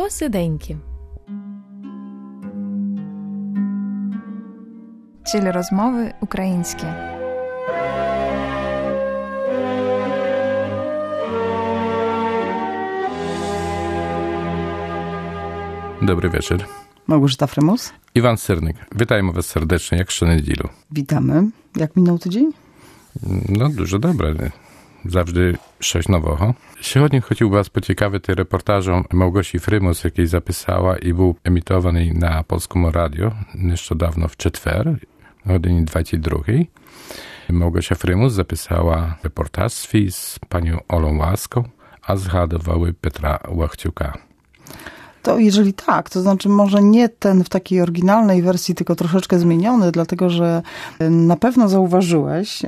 Посиденьки. Czyli rozmowy ukraińskie. Dobry wieczór. Małgorzata Frymus. Iwan Syrnyk. Witajmy was serdecznie, jak щонеділю. Witamy. Jak minął tydzień? No, дуже добре. Завжди щось нового. Сьогодні хотів вас поцікавити репортажем Małgosi Frymus, який записала і був емітований на Polskim Radio нещодавно в четвер, годині 22. Małgosia Frymus zapisała reportaż swój z panią Olą Łaską, a zgadywały Petra Łachciuka. To jeżeli tak, to znaczy może nie ten w takiej oryginalnej wersji, tylko troszeczkę zmieniony, dlatego że na pewno zauważyłeś,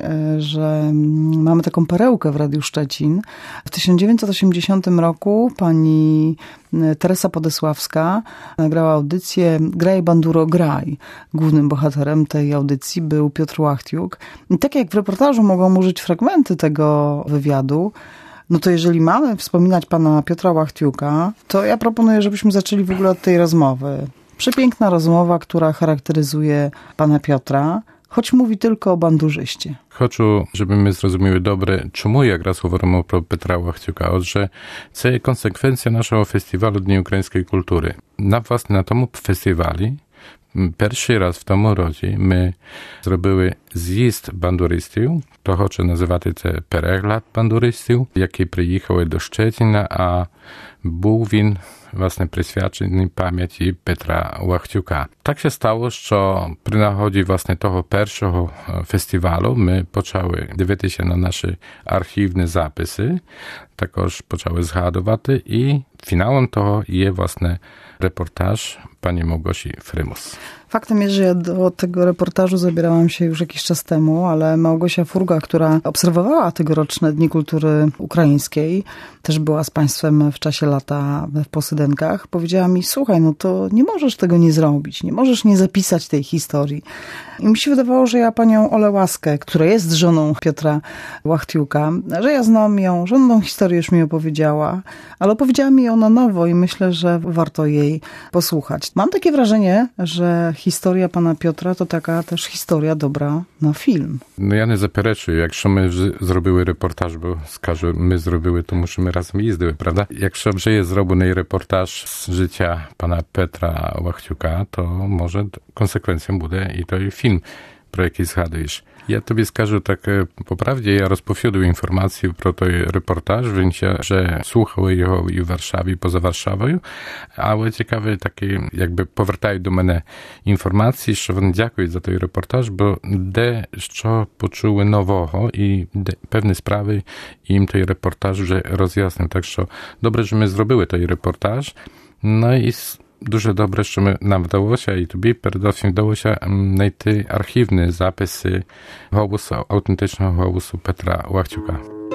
że mamy taką perełkę w Radiu Szczecin. W 1980 roku pani Teresa Podesławska nagrała audycję Graj Banduro Graj. Głównym bohaterem tej audycji był Piotr Łachciuk. I tak jak w reportażu mogą użyć fragmenty tego wywiadu, no to jeżeli mamy wspominać pana Piotra Łachciuka, to ja proponuję, żebyśmy zaczęli w ogóle od tej rozmowy. Przepiękna rozmowa, która charakteryzuje pana Piotra, choć mówi tylko o bandurzyście. Хочу, щоб ми зрозуміли добре, чому якраз говоримо про Петра Łachciuka. Отже, це є консеквенція нашого фестивалю Дні української культури. Власне, на тому фестивалі перший раз в тому році ми зробили з'їзд бандуристів, того, що називати це перегляд бандуристів, які приїхали до Щецина, а був він, власне, присвячений пам'яті Петра Łachciuka. Так się stało, що при нагоді, власне, того першого фестивалу ми почали дивитися на наші архівні записи, також почали згадувати, і фіналом того є, власне, reportaż pani Małgosi Frymus. Faktem jest, że ja do tego reportażu zabierałam się już jakiś czas temu, ale Małgosia Furga, która obserwowała tegoroczne Dni Kultury Ukraińskiej, też była z państwem w czasie lata w Posydenkach, powiedziała mi, słuchaj, no to nie możesz tego nie zrobić, nie możesz nie zapisać tej historii. I mi się wydawało, że ja panią Olę Łaskę, która jest żoną Piotra Łachciuka, że ja znam ją, żadną historię już mi opowiedziała, ale opowiedziała mi ją na nowo i myślę, że warto jej posłuchać. Mam takie wrażenie, że historia pana Piotra to taka też historia dobra na film. No ja nie zaперечую, якщо ми вже зробили репортаж, бо скажу, ми зробили, тому що ми разом їздили, правда? Якщо вже є зроблений репортаж з життя пана Петра Łachciuka, то може консеквенцією буде і той фільм, про який згадуєш. Я тобі скажу так по правді, я розповсюдив інформацію про той репортаж, він вже слухали його і в Варшаві, і поза Варшавою, але цікаві такі, якби повертають до мене інформації, що вони дякують за той репортаж, бо де що почули нового і де певні справи їм той репортаж вже роз'яснив. Так що добре, що ми зробили той репортаж. Ну і дуже добре, що нам вдалося, і тобі передусім вдалося знайти архівні записи голосу, аутентичного голосу Петра Łachciuka.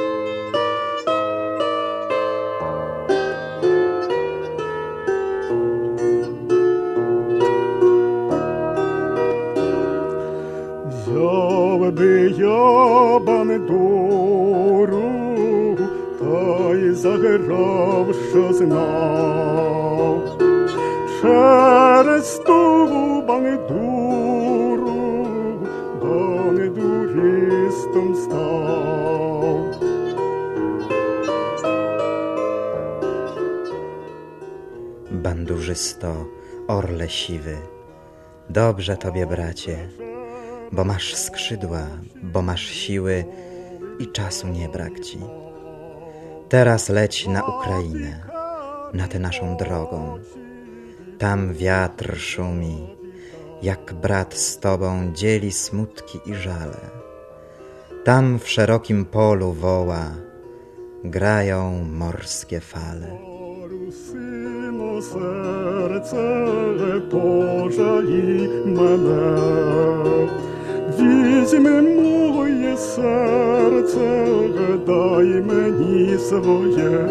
Взяв би я бандуру, та й заграв, що знав. Через ту бандуру бандуристом став. Bandurzysto, orle siwy, dobrze tobie, bracie, bo masz skrzydła, bo masz siły i czasu nie brak ci. Teraz leć na Ukrainę, na tę naszą drogą. Tam wiatr szumi, jak brat z tobą dzieli smutki i żale. Tam w szerokim polu woła, grają morskie fale. Synu, serce pożali mnie, wізьми moje serce, daj meni swoje.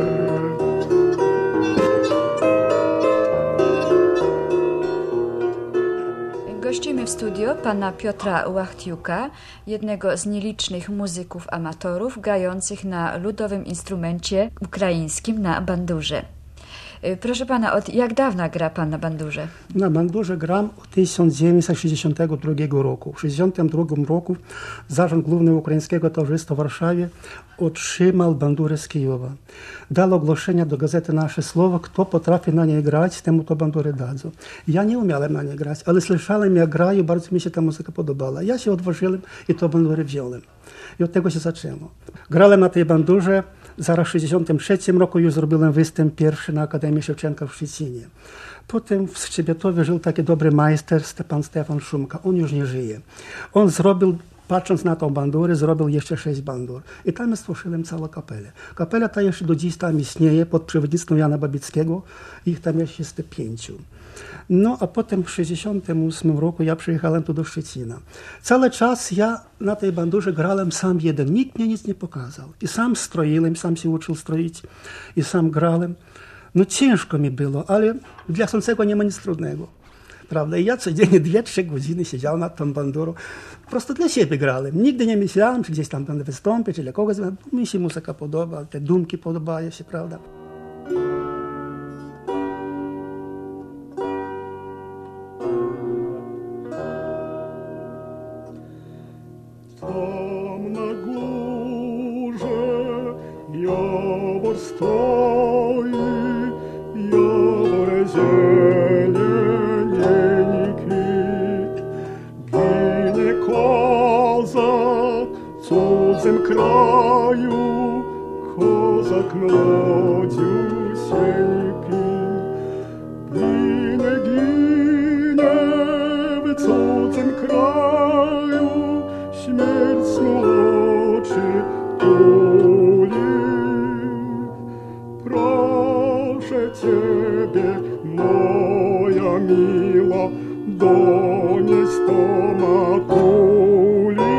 Gościmy w studio pana Piotra Łachciuka, jednego z nielicznych muzyków amatorów grających na ludowym instrumencie ukraińskim, na bandurze. Proszę pana, od jak dawna gra pan na bandurze? Na bandurze gram od 1962 roku. W 1962 roku Zarząd Główny Ukraińskiego Towarzystwa w Warszawie otrzymał bandurę z Kijowa. Dał ogłoszenie do gazety Nasze Słowo, kto potrafi na niej grać, temu to bandurę dadzą. Ja nie umiałem na niej grać, ale słyszałem jak grają, bardzo mi się ta muzyka podobała. Ja się odważyłem i to bandurę wziąłem. I od tego się zaczęło. Grałem na tej bandurze, zaraz w 1963 roku już zrobiłem występ pierwszy na Akademii Szewczenka w Szczecinie. Potem w Szczebiatowie żył taki dobry majster pan Stefan Szumka. On już nie żyje. On zrobił, patrząc na tą bandurę, zrobił jeszcze 6 bandur. I tam stworzyłem całą kapelę. Kapela ta jeszcze do dziś tam istnieje pod przewodnictwem Jana Babickiego. Ich tam jest 5. No a potem w 1968 roku ja przyjechałem tu do Szczecina. Cały czas ja na tej bandurze grałem sam jeden. Nikt mnie nic nie pokazał. I sam stroiłem, sam się uczył stroić i sam grałem. No ciężko mi było, ale dla chcącego nie ma nic trudnego. Prawda? I ja codziennie 2-3 godziny siedziałem nad tą bandurą. Po prostu dla siebie grałem. Nigdy nie myślałem, czy gdzieś tam będę wystąpić, czy dla kogoś. Mi się muzyka podoba, te dumki podobają się, prawda? Tam na górze jawor stoi, jawor zielenieńki. Ginie kozak w cudzym kraju, kozak młodziusieńki. Ginie, ginie w cudzym kraju, śmierć oczy tuli. Proszę Ciebie, moja miła, donieś to matuli.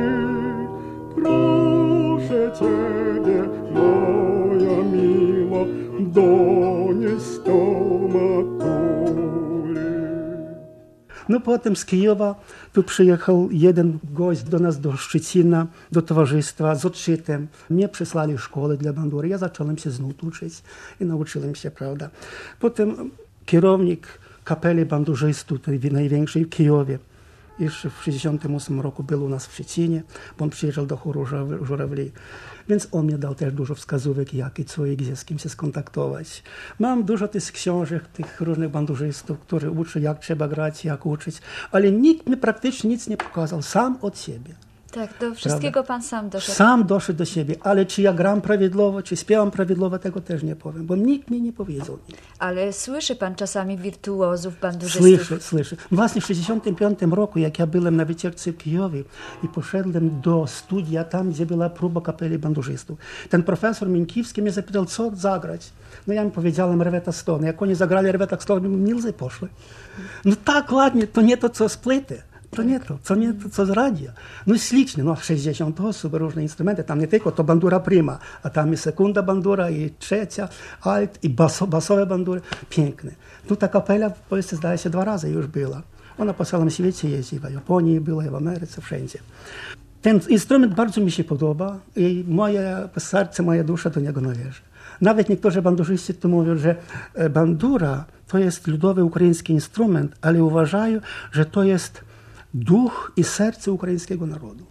Proszę Ciebie, moja miła, donieś to matuli. No potem z Kijowa tu przyjechał jeden gość do nas, do Szczecina, do towarzystwa z odczytem. Mnie przysłali w szkołę dla bandury. Ja zacząłem się znów uczyć i nauczyłem się, prawda. Potem kierownik kapeli bandurzystów, tej największej w Kijowie, jeszcze w 1968 roku był u nas w Szczecinie, bo on przyjeżdżał do chóru Żurawli. Więc on mi dał też dużo wskazówek, jak i co i gdzie, z kim się skontaktować. Mam dużo tych książek, tych różnych bandurzystów, które uczą, jak trzeba grać, jak uczyć, ale nikt mi praktycznie nic nie pokazał, sam od siebie. Tak, do wszystkiego pan sam doszedł. Sam doszedł do siebie, ale czy ja gram prawidłowo, czy śpiewam prawidłowo, tego też nie powiem, bo nikt mi nie powiedział. Ale słyszy pan czasami wirtuozów, bandurzystów? Słyszę. Właśnie w 1965 roku, jak ja byłem na wycieczce w Kijowie i poszedłem do studia tam, gdzie była próba kapeli bandurzystów. Ten profesor Miękiwski mnie zapytał, co zagrać. No ja mu powiedziałem Reweta Stone. Jak oni zagrali Reweta Stone, Milzy poszły. No tak ładnie, to nie to, co z płyty. To nie to, co z radia. No ślicznie, no 60 osób, różne instrumenty. Tam nie tylko to bandura prima, a tam i sekunda bandura, i trzecia, alt, i basowe bandury. Piękne. No ta kapela w Polsce, zdaje się, 2 razy już była. Ona po całym świecie jeździ, w Japonii była, i w Ameryce, wszędzie. Ten instrument bardzo mi się podoba i moje serce, moja dusza do niego należy. Nawet niektórzy bandurzyści to mówią, że bandura to jest ludowy ukraiński instrument, ale uważają, że to jest duch i serce ukraińskiego narodu.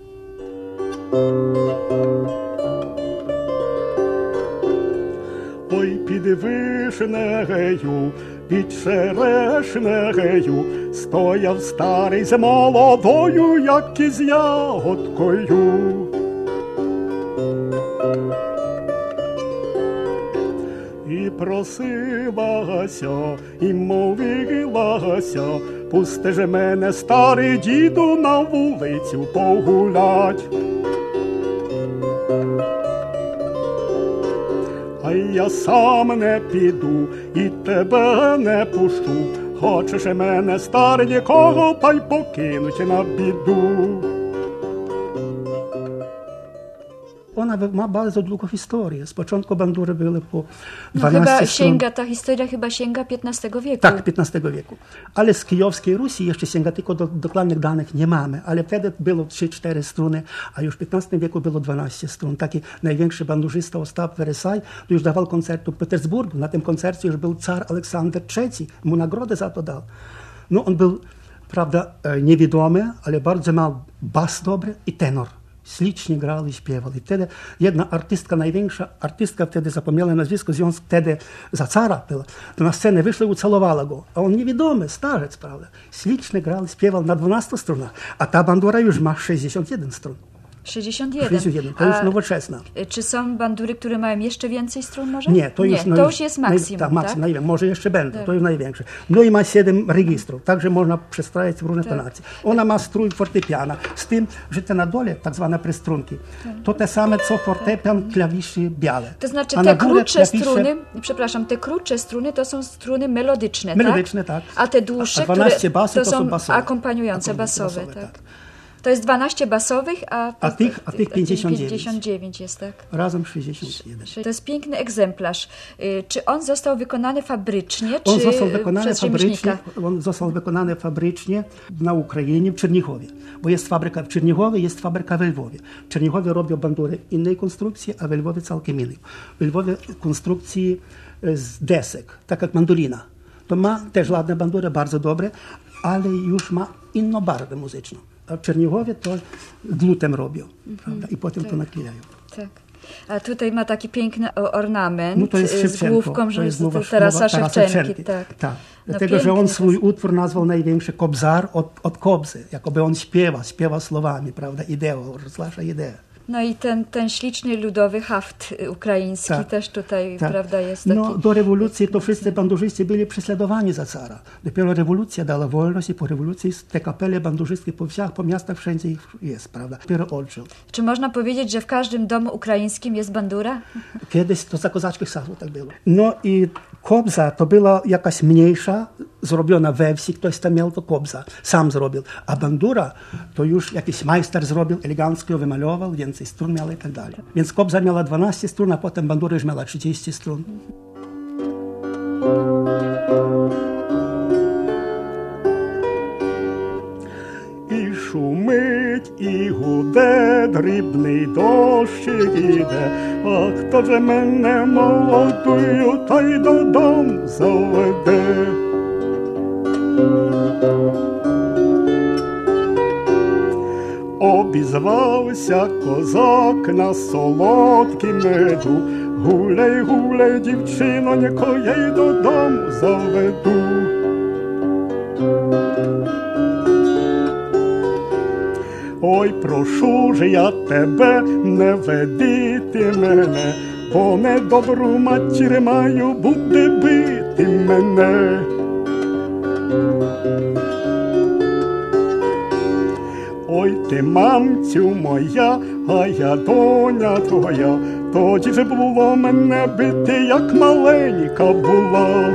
Ой, під вишнею, під черешнею стояв старий з молодою, як із ягодкою. І просилася, і мовилася, пусти же мене, старий діду, на вулицю погулять. А я сам не піду і тебе не пущу. Хочеш мене, старенького, та й покинуть на біду. ona ma bardzo długą historię. Z początku bandury były po 12 ta historia chyba sięga XV wieku. Tak, XV wieku. Ale z kijowskiej Rusi jeszcze sięga, tylko dokładnych danych nie mamy. Ale wtedy było 3-4 struny, a już w XV wieku było 12 strun. Taki największy bandurzysta Ostap Weresaj to już dawał koncertu w Petersburgu. Na tym koncercie już był car Aleksander III. Mu nagrodę za to dał. No on był, prawda, niewidomy, ale bardzo miał bas dobry i tenor. Ślicznie grał i śpiewał. I wtedy jedna artystka, największa artystka, wtedy zapomniała nazwisko, związek wtedy za cara była, to na scenę wyszła i ucałowała go. A on niewidomy, starzec, prawda. Ślicznie grał i śpiewał na 12 strunach. A ta bandura już ma 61 strun. 61. To już nowoczesna. Czy są bandury, które mają jeszcze więcej strun może? Nie, to już jest maksimum, tak? Może jeszcze będą, tak. To jest największe. No i ma 7 registrów, także można przestrajać w różne tonacje. Ona ma strój fortepiana, z tym, że te na dole, tak zwane prestrunki, to te same, co fortepian, klawisze białe. To znaczy te krótsze struny, przepraszam, te krótsze struny to są struny melodyczne, melodyczne, tak? A te dłuższe, 12 basy, to są basowe. akompaniujące basowe, tak. To jest 12 basowych, a tych 59 jest, tak? Razem 61. To jest piękny egzemplarz. Czy on został wykonany fabrycznie, On czy został wykonany fabrycznie na Ukrainie, w Czernichowie. Bo jest fabryka w Czernichowie, jest fabryka w Lwowie. W Czernichowie robią bandury innej konstrukcji, a w Lwowie całkiem innej. W Lwowie konstrukcji z desek, tak jak mandolina. To ma też ładne bandury, bardzo dobre, ale już ma inną barwę muzyczną. A w Czernichowie to glutem robią, prawda? I potem to naklejają. Tak. A tutaj ma taki piękny ornament, no to jest z główką, że jest Tarasa Szewczenki. Tak. Dlatego, że on swój utwór nazwał największy Kobzar od Kobzy. Jakoby on śpiewa słowami, prawda? Ideą, rozgłasza ideę. No i ten śliczny ludowy haft ukraiński też tutaj, prawda, jest taki... No, do rewolucji to wszyscy bandurzyści byli prześladowani za cara. Dopiero rewolucja dała wolność i po rewolucji te kapele bandurzyskie po wsiach, po miastach, wszędzie ich jest, prawda. Dopiero odżył. Czy można powiedzieć, że w każdym domu ukraińskim jest bandura? Kiedyś to za kozackich czasów tak było. No i kobza to była jakaś mniejsza, zrobiona we wsi, ktoś tam miał to kobza, sam zrobił. A bandura to już jakiś majster zrobił, elegancko wymalował, więcej strun miała i tak dalej. Więc kobza miała 12 strun, a potem bandura już miała 30 strun. І шумить, і гуде, дрібний дощик іде, а хто же мене молодую, та й додому заведе. Обізвався козак на солодкий меду, гуляй, гуляй, дівчинонько, я й додому заведу. Ой, прошу же я тебе, не веди ти мене, бо недобру матір маю, буде бити мене. Ой, ти, мамцю моя, а я доня твоя, тоді ж було мене бити, як маленька була.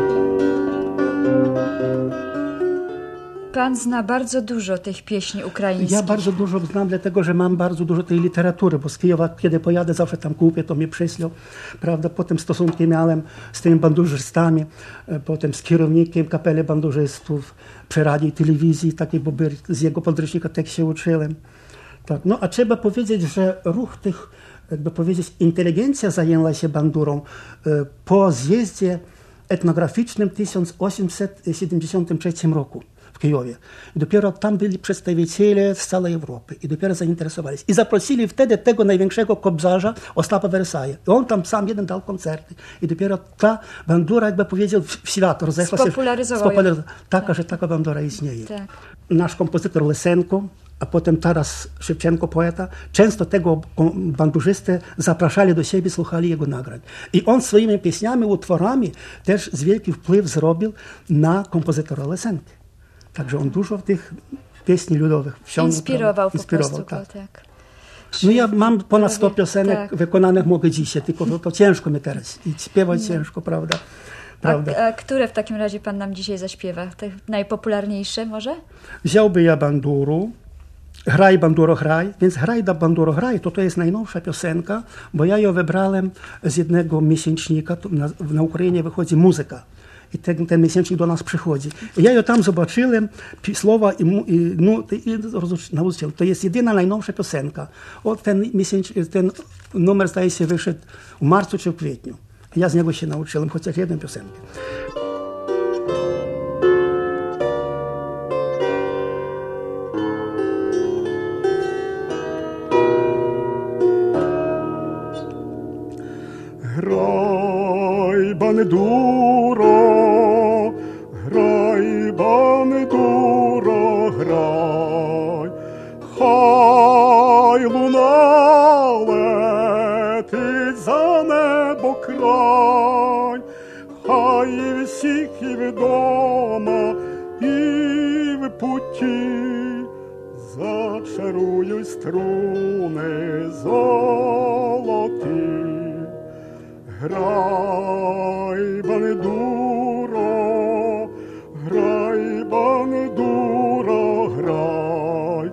Pan zna bardzo dużo tych pieśni ukraińskich. Ja bardzo dużo znam, dlatego że mam bardzo dużo tej literatury, bo z Kijowa, kiedy pojadę, zawsze tam kupię, to mnie przyślą, prawda. Potem stosunki miałem z tymi bandurzystami, potem z kierownikiem kapeli bandurzystów przy radiu i telewizji, takiej, bo z jego podręcznika tak się uczyłem. Tak. No a trzeba powiedzieć, że ruch tych, jakby powiedzieć, inteligencja zajęła się bandurą po zjeździe etnograficznym w 1873 roku. W Kijowie. I dopiero tam byli przedstawiciele z całej Europy. I dopiero zainteresowali się. I zaprosili wtedy tego największego kobzarza, Ostapa Weresaja. I on tam sam jeden dał koncerty. I dopiero ta bandura, jakby powiedział, w świat rozeszła się. Spopularyzował. Że taka bandura istnieje. Tak. Nasz kompozytor Lysenko, a potem Taras Szewczenko, poeta, często tego bandurzystę zapraszali do siebie, słuchali jego nagrań. I on swoimi pieśniami, utworami też z wielki wpływ zrobił na kompozytora Lysenko. Także on dużo tych pieśni ludowych wciągnął. Inspirował po prostu, tak. No ja mam ponad 100 piosenek wykonanych mogę dzisiaj, tylko to ciężko mi teraz. I śpiewać ciężko, prawda? A które w takim razie pan nam dzisiaj zaśpiewa? Te najpopularniejsze może? Wziąłby ja banduru, Грай, бандуро, грай. Więc Грай да бандуро, грай, to jest najnowsza piosenka, bo ja ją wybrałem z jednego miesięcznika. Na Ukrainie wychodzi muzyka. I ten miesięcznik do nas przychodzi. I ja ją tam zobaczyłem, słowa i nauczyłem. To jest jedyna najnowsza piosenka. Ten numer, zdaje się, wyszedł w marcu czy w kwietniu. Ja z niego się nauczyłem chociaż jedną piosenkę. Грай, бандуро, грай, бандуро, грай, хай луна летить за небо край, хай всіх і вдома, і в путі зачарують струни золоті. Грай, бандуро, грай, бандуро, грай,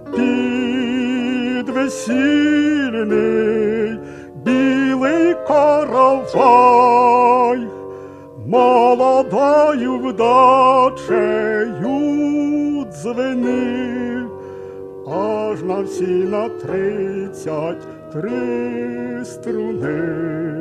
під весільний білий каравай, молодою вдачею дзвени, аж на всі на 33 струни.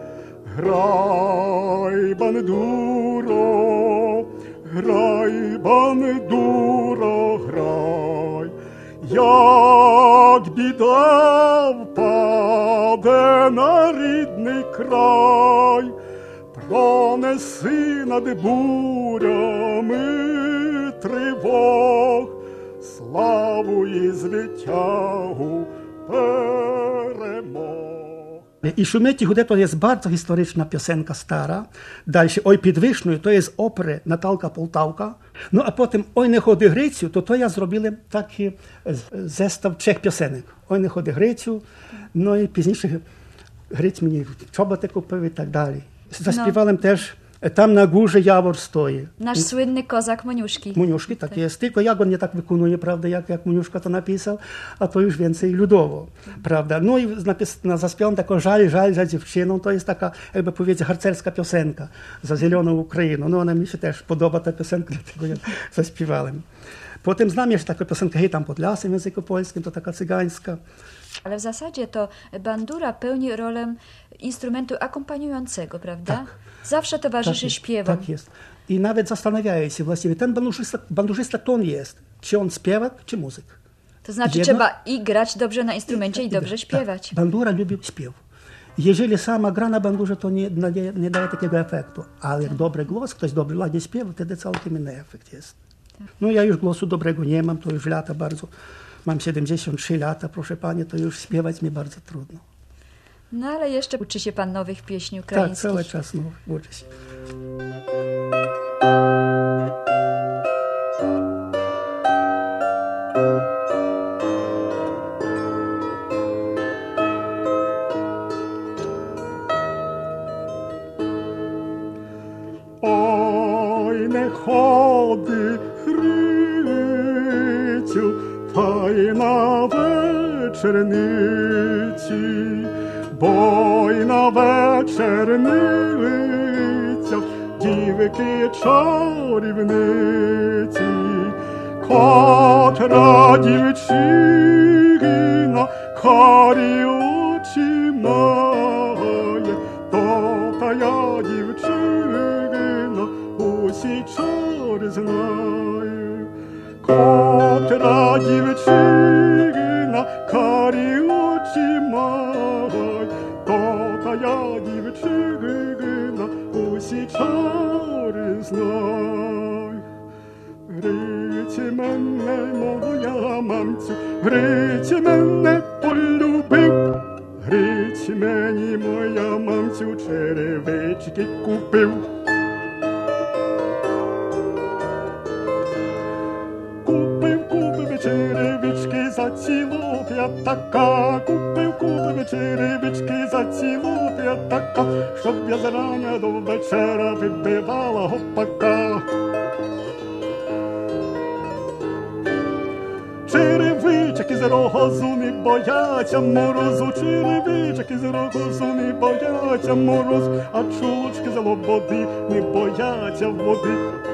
Грай, бандуро, грай, бандуро, грай, як біда впаде на рідний край, пронеси над бурями тривог, славу і звитягу перемог. I Szumeci Chude to jest bardzo historyczna piosenka stara. Dalej Oj pід Вишнею to jest opery Наталка Полтавка. No a potem Oj не ходи Грицю, to ja zrobiłem taki zestaw 3 piosenek. Oj не ходи Грицю, no i później Gryc mені чоботи купив і так далі. Zaśpiewałem też Tam na górze Jawor stoi. Nasz słynny kozak Moniuszki. Moniuszki, tak jest. Tylko jak on nie tak wykonuje, prawda, jak Moniuszka to napisał, a to już więcej ludowo, prawda. No i zaśpiewam taką żal za dziewczyną, to jest taka, jakby powiedzieć, harcerska piosenka za zieloną Ukrainą. No ona mi się też podoba, ta piosenka, dlatego ja zaśpiewałem. Potem znam jeszcze taką piosenkę Hej tam pod lasem w języku polskim, to taka cygańska. Ale w zasadzie to bandura pełni rolę instrumentu akompaniującego, prawda? Tak. Zawsze towarzyszy śpiewom. Tak jest. I nawet zastanawiają się właściwie, ten bandurzysta to on jest. Czy on śpiewak, czy muzyk? To znaczy trzeba i grać dobrze na instrumencie i dobrze śpiewać. Tak. Bandura lubi śpiew. Jeżeli sama gra na bandurze, to nie daje takiego efektu. Ale jak dobry głos, ktoś dobry ładnie śpiewa, wtedy całkiem inny efekt jest. No ja już głosu dobrego nie mam, to już lata bardzo. Mam 73 lata, proszę pani, to już śpiewać mi bardzo trudno. No ale jeszcze uczy się pan nowych pieśni ukraińskich. Tak, cały czas uczy się. Ой, не ходи, Грицю, та й на вечорниці, бо й на вечорницях дівки чарівниці, котра дівчина карі очі має, то та я дівчина усі чари знає, котра дівчина карі очі має, то та я дівчина усі чари знає. Гриці мене, моя мамцю, Гриці мене полюбив, Гриці мені, моя мамцю, черевички купив. Купив черевички за цілу п'ятака, купив черевички за цілу п'ятака, щоб я зрання до вечора відбивала гопака. Черевички з розуму не бояться морозу, черевички з розуму не бояться морозу, а чулочки з лободи не бояться wody.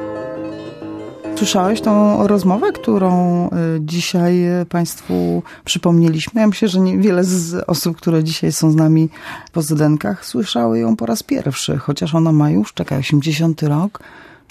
Słyszałeś tą rozmowę, którą dzisiaj Państwu przypomnieliśmy? Ja myślę, że wiele z osób, które dzisiaj są z nami po Zdenkach, słyszały ją po raz pierwszy, chociaż ona ma już, 80 rok,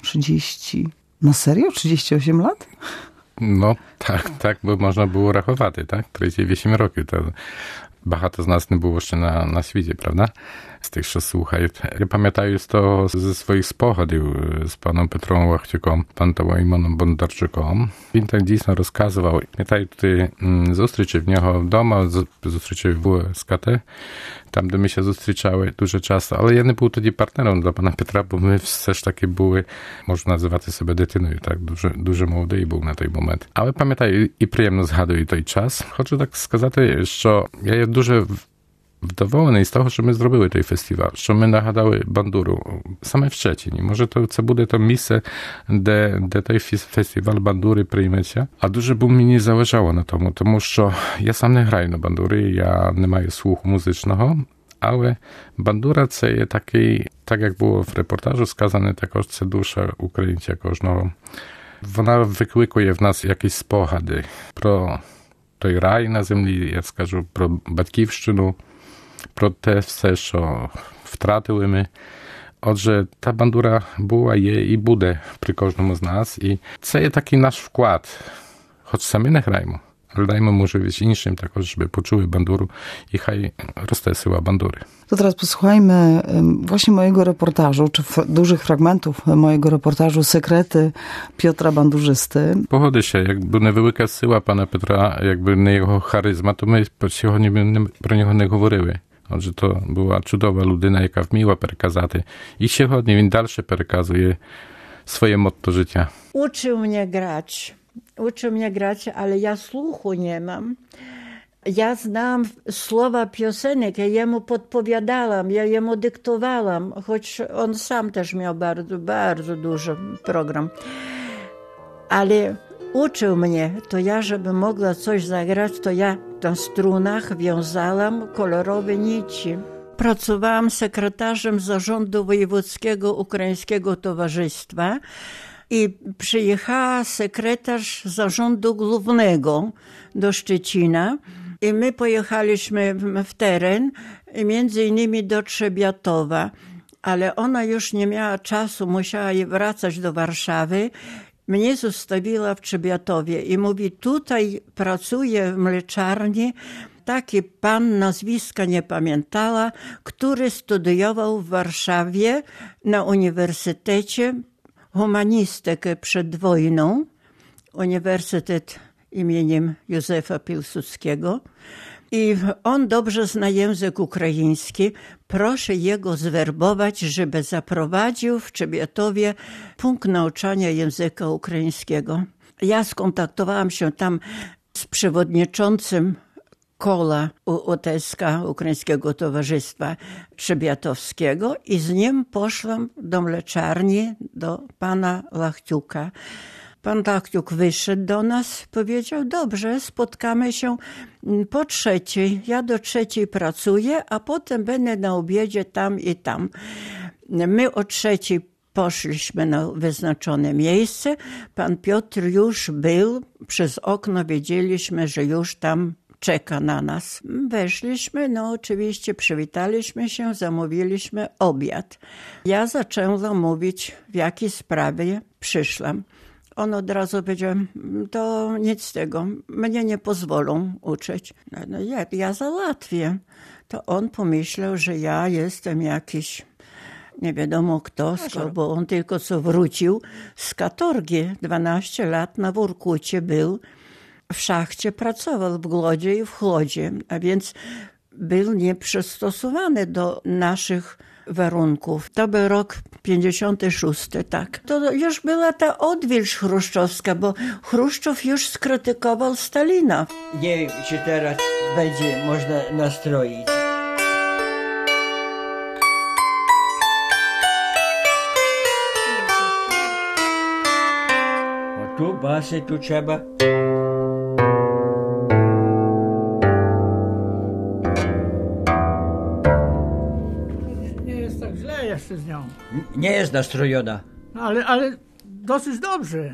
30, na serio? 38 lat? No tak, bo można było rachować, tak? 38 roki. To багато з нас не було ще на світі, правда? З тих, що слухають. Я пам'ятаю зі своїх спогадів з паном Петром Вахтюком, паном Імоном Бондарчуком. Він так дійсно розказував. Пам'ятаю туди зустрічі в нього вдома, зустрічі в СКТ, там, де ми ще зустрічали дуже часто. Але я не був тоді партнером для пана Петра, бо ми все ж таки були, можна називати себе дитиною, так, дуже молодий був на той момент. Але пам'ятаю і приємно згадую той час. Хочу так сказати, що я є дуже вдоволений з того, що ми зробили той фестиваль, що ми нагадали бандуру саме в Szczeciні. Може, це буде то місце, де той фестиваль бандури прийметься. А дуже б мені залежало на тому що я сам не граю на бандури, я не маю слуху музичного, але бандура це є такий, так як було в репортажу сказане, також це душа українця кожного. Вона викликує в нас якісь спогади про той рай на землі, я скажу, про батьківщину, про те все, що втратили ми. Отже, та бандура була, є і буде при кожному з нас. І це є такий наш вклад. Хоч самі не граємо, ale dajmy możliwość innym також, żeby poczuły banduru i haj rosте сила bandury. To teraz posłuchajmy właśnie mojego reportażu, czy dużych fragmentów mojego reportażu Sekrety Piotra Bandurzysty. Погоди się, jakby невелика сила пана Петра, якби не його харизма, то ми сьогодні про нього не говорили. Отже, то була чудова людина, яка вміла переказати. І сьогодні він далі переказує swoje motto życia. Uczył mnie grać, ale ja słuchu nie mam. Ja znam słowa piosenek, ja jemu podpowiadałam, ja jemu dyktowałam, choć on sam też miał bardzo, bardzo duży program. Ale uczył mnie, to ja, żeby mogła coś zagrać, to ja na strunach wiązałam kolorowe nici. Pracowałam sekretarzem zarządu wojewódzkiego Ukraińskiego Towarzystwa i przyjechała sekretarz zarządu głównego do Szczecina i my pojechaliśmy w teren, między innymi do Trzebiatowa, ale ona już nie miała czasu, musiała wracać do Warszawy. Mnie zostawiła w Trzebiatowie i mówi, tutaj pracuje w mleczarni taki pan, nazwiska nie pamiętała, który studiował w Warszawie na uniwersytecie humanistykę przed wojną, Uniwersytet imieniem Józefa Piłsudskiego. I on dobrze zna język ukraiński. Proszę jego zwerbować, żeby zaprowadził w Trzebiatowie punkt nauczania języka ukraińskiego. Ja skontaktowałam się tam z przewodniczącym koła UTSK, Ukraińskiego Towarzystwa Trzebiatowskiego i z nim poszłam do mleczarni, do pana Lachtiuka. Pan Lachtiuk wyszedł do nas, powiedział, dobrze, spotkamy się po 3:00. Ja do 3:00 pracuję, a potem będę na obiedzie tam i tam. My o 3:00 poszliśmy na wyznaczone miejsce. Pan Piotr już był, przez okno wiedzieliśmy, że już tam czeka na nas. Weszliśmy, no oczywiście przywitaliśmy się, zamówiliśmy obiad. Ja zaczęłam mówić, w jakiej sprawie przyszłam. On od razu powiedział, to nic z tego, mnie nie pozwolą uczyć. No ja załatwię. To on pomyślał, że ja jestem jakiś nie wiadomo kto, bo on tylko co wrócił z katorgi. 12 lat na Wórkucie był. W szachcie pracował w głodzie i w chłodzie, a więc był nieprzystosowany do naszych warunków. To był rok 56, tak. To już była ta odwilż chruszczowska, bo Chruszczow już skrytykował Stalina. Nie się teraz będzie można nastroić. O tu basy tu trzeba. Nie jest nastrojona. Ale dosyć dobrze.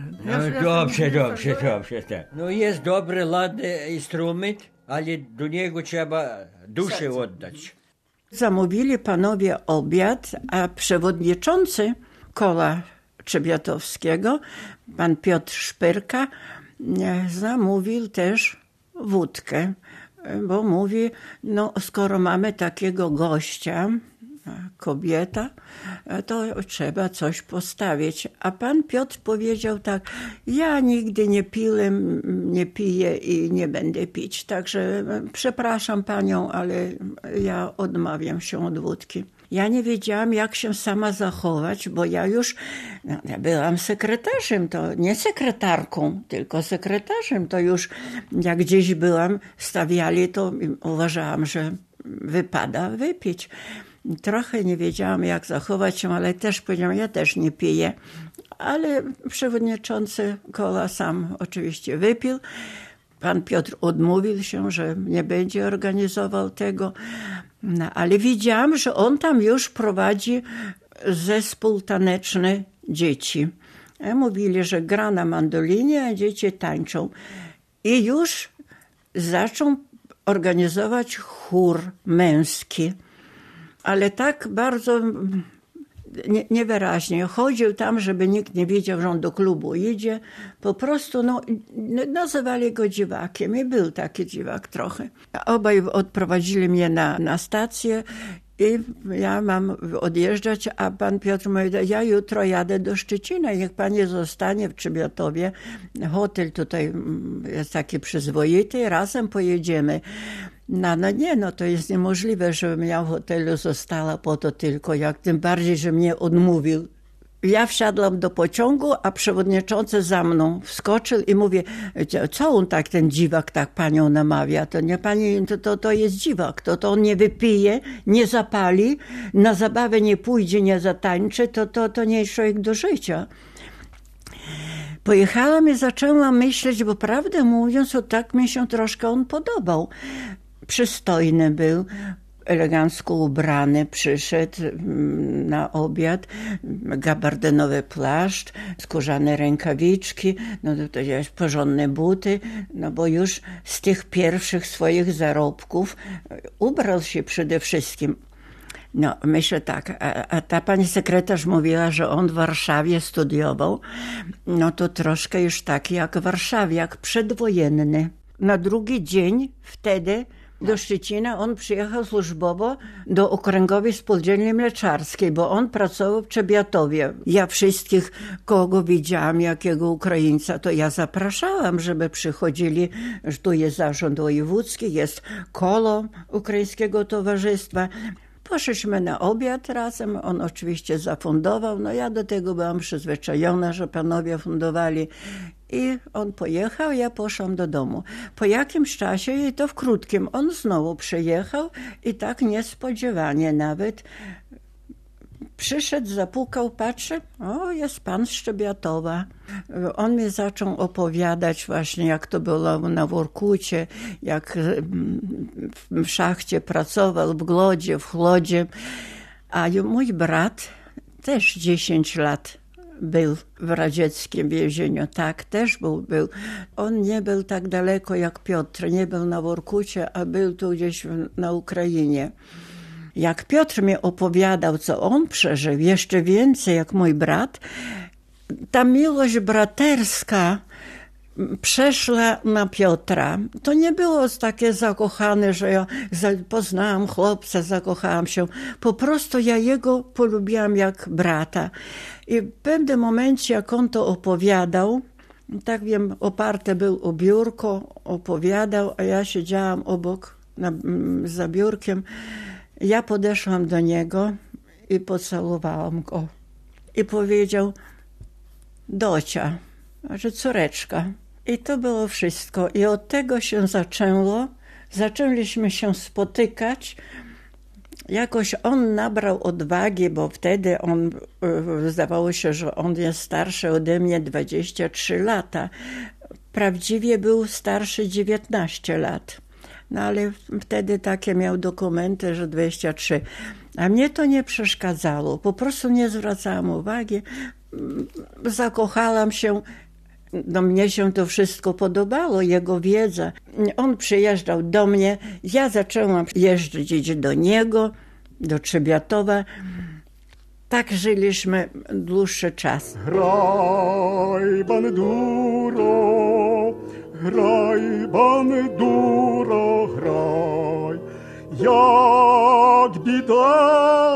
Dobrze. Tak. No jest dobry, ładny instrument, ale do niego trzeba duszę oddać. Zamówili panowie obiad, a przewodniczący koła trzebiatowskiego, pan Piotr Szpyrka, zamówił też wódkę, bo mówi, no skoro mamy takiego gościa, kobieta, to trzeba coś postawić. A pan Piotr powiedział tak, ja nigdy nie piłem, nie piję i nie będę pić, także przepraszam panią, ale ja odmawiam się od wódki. Ja nie wiedziałam, jak się sama zachować, bo ja byłam sekretarzem, to nie sekretarką, tylko sekretarzem. To już jak gdzieś byłam, stawiali, to uważałam, że wypada wypić. Trochę nie wiedziałam, jak zachować się, ale też powiedziałam, ja też nie piję. Ale przewodniczący koła sam oczywiście wypił. Pan Piotr odmówił się, że nie będzie organizował tego. No, ale widziałam, że on tam już prowadzi zespół taneczny dzieci. Mówili, że gra na mandolinie, a dzieci tańczą. I już zaczął organizować chór męski. Ale tak bardzo niewyraźnie. Chodził tam, żeby nikt nie wiedział, że on do klubu idzie. Po prostu nazywali go dziwakiem i był taki dziwak trochę. Obaj odprowadzili mnie na stację i ja mam odjeżdżać, a pan Piotr mówi, ja jutro jadę do Szczecina, niech pani zostanie w Trzebiatowie. Hotel tutaj jest taki przyzwoity, razem pojedziemy. No to jest niemożliwe, żebym ja w hotelu została po to tylko, jak tym bardziej, że mnie odmówił. Ja wsiadłam do pociągu, a przewodniczący za mną wskoczył i mówi, co on tak, ten dziwak tak panią namawia, to nie pani, to jest dziwak, to on nie wypije, nie zapali, na zabawę nie pójdzie, nie zatańczy, to nie jest człowiek do życia. Pojechałam i zaczęłam myśleć, bo prawdę mówiąc, to tak mi się troszkę on podobał. Przystojny był, elegancko ubrany, przyszedł na obiad, gabardynowy płaszcz, skórzane rękawiczki, to jest porządne buty, bo już z tych pierwszych swoich zarobków ubrał się przede wszystkim. Myślę tak, a ta pani sekretarz mówiła, że on w Warszawie studiował, to troszkę już taki jak w Warszawie, jak przedwojenny. Na drugi dzień wtedy do Szczecina on przyjechał służbowo do Okręgowej Spółdzielni Mleczarskiej, bo on pracował w Trzebiatowie. Ja wszystkich, kogo widziałam, jakiego Ukraińca, to ja zapraszałam, żeby przychodzili, że tu jest zarząd wojewódzki, jest koło Ukraińskiego Towarzystwa. Poszliśmy na obiad razem, on oczywiście zafundował, ja do tego byłam przyzwyczajona, że panowie fundowali. I on pojechał, ja poszłam do domu. Po jakimś czasie, i to w krótkim, on znowu przyjechał i tak niespodziewanie nawet przyszedł, zapukał, patrzy, jest pan z Trzebiatowa. On mi zaczął opowiadać właśnie, jak to było na Workucie, jak w szachcie pracował, w głodzie, w chłodzie. A mój brat też 10 lat był w radzieckim więzieniu, tak, też był. On nie był tak daleko jak Piotr, nie był na Workucie, a był tu gdzieś na Ukrainie. Jak Piotr mi opowiadał, co on przeżył, jeszcze więcej jak mój brat, ta miłość braterska przeszła na Piotra. To nie było takie zakochane, że ja poznałam chłopca, zakochałam się. Po prostu ja jego polubiłam jak brata. I w pewnym momencie, jak on to opowiadał, tak wiem, oparte był o biurko, opowiadał, a ja siedziałam obok za biurkiem. Ja podeszłam do niego i pocałowałam go. I powiedział, Docia, że córeczka. I to było wszystko. I od tego się zaczęło. Zaczęliśmy się spotykać. Jakoś on nabrał odwagi, bo wtedy zdawało się, że on jest starszy ode mnie 23 lata. Prawdziwie był starszy 19 lat. No ale wtedy takie miał dokumenty, że 23. A mnie to nie przeszkadzało, po prostu nie zwracałam uwagi. Zakochałam się, no mnie się to wszystko podobało, jego wiedza. On przyjeżdżał do mnie, ja zaczęłam jeździć do niego, do Trzebiatowa. Tak żyliśmy dłuższy czas. Graj, banduro, graj, jak bieda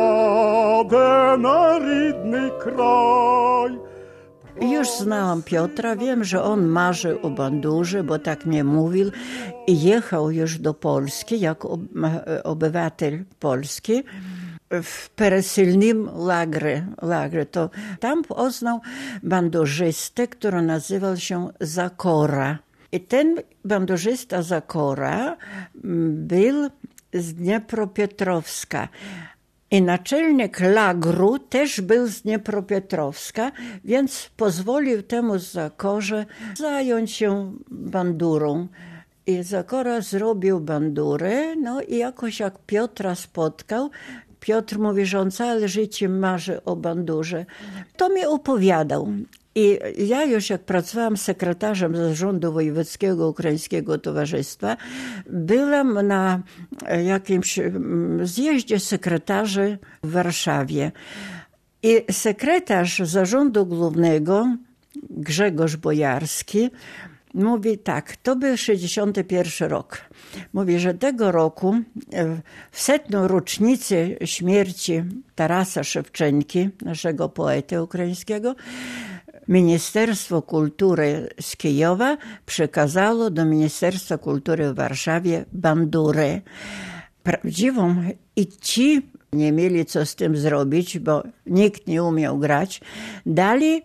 wpadę na rідний kraj. Już znałam Piotra, wiem, że on marzy o bandurze, bo tak mnie mówił i jechał już do Polski jako obywatel Polski w peresylnym lagrze. To tam poznał bandurzystę, który nazywał się Zakora. I ten bandurzysta Zakora był z Dniepropietrowska. I naczelnik lagru też był z Dniepropietrowska, więc pozwolił temu Zakorze zająć się bandurą. I Zakora zrobił bandurę, no i jakoś jak Piotra spotkał, Piotr mówi, że on całe życie marzy o bandurze. To mi opowiadał. I ja już jak pracowałam sekretarzem Zarządu Wojewódzkiego Ukraińskiego Towarzystwa, byłam na jakimś zjeździe sekretarzy w Warszawie. I sekretarz Zarządu Głównego, Grzegorz Bojarski, mówi tak, to był 61 rok. Mówi, że tego roku w 100. rocznicę śmierci Tarasa Szewczenki, naszego poety ukraińskiego, Ministerstwo Kultury z Kijowa przekazało do Ministerstwa Kultury w Warszawie bandurę prawdziwą i ci nie mieli co z tym zrobić, bo nikt nie umiał grać, dali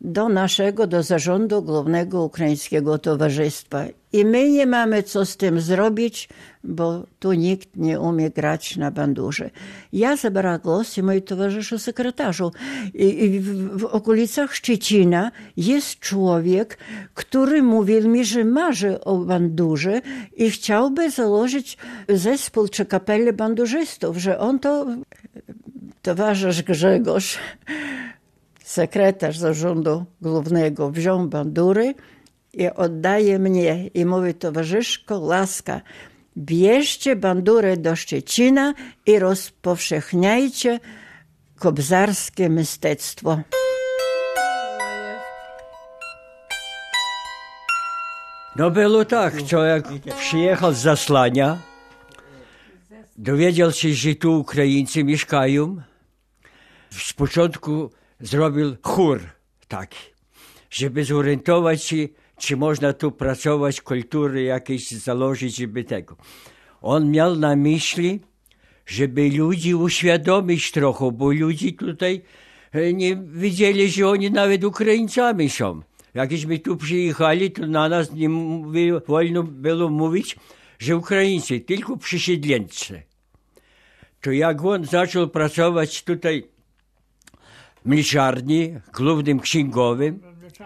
do Zarządu Głównego Ukraińskiego Towarzystwa. I my nie mamy co z tym zrobić, bo tu nikt nie umie grać na bandurze. Ja zabrałam głos i moi towarzyszu sekretarzu. I w okolicach Szczecina jest człowiek, który mówił mi, że marzy o bandurze i chciałby założyć zespół czy kapelę bandurzystów, że on to towarzysz Grzegorz, sekretarz Zarządu Głównego, wziął bandury i oddaje mnie i mówi, towarzyszko, laska, bierzcie bandurę do Szczecina i rozpowszechniajcie kobzarskie mistectwo. No było tak, co jak przyjechał z Zaslania, dowiedział się, że tu Ukraińcy mieszkają. Z początku zrobił chór taki, żeby zorientować się, czy można tu pracować, kultury jakieś założyć, żeby tego. On miał na myśli, żeby ludzi uświadomić trochę, bo ludzie tutaj nie wiedzieli, że oni nawet Ukraińcami są. Jakbyśmy tu przyjechali, to na nas nie wolno było mówić, że Ukraińcy, tylko przesiedleńcy. To jak on zaczął pracować tutaj w mleczarni, głównym księgowym,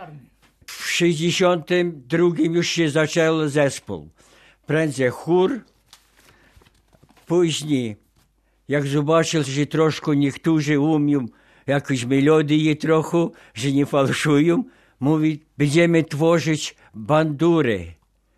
w 62 już się zaczął zespół. Prędzej chór, później jak zobaczył, że troszkę niektórzy umią jakieś melodie trochę, że nie fałszują, mówi, będziemy tworzyć bandury.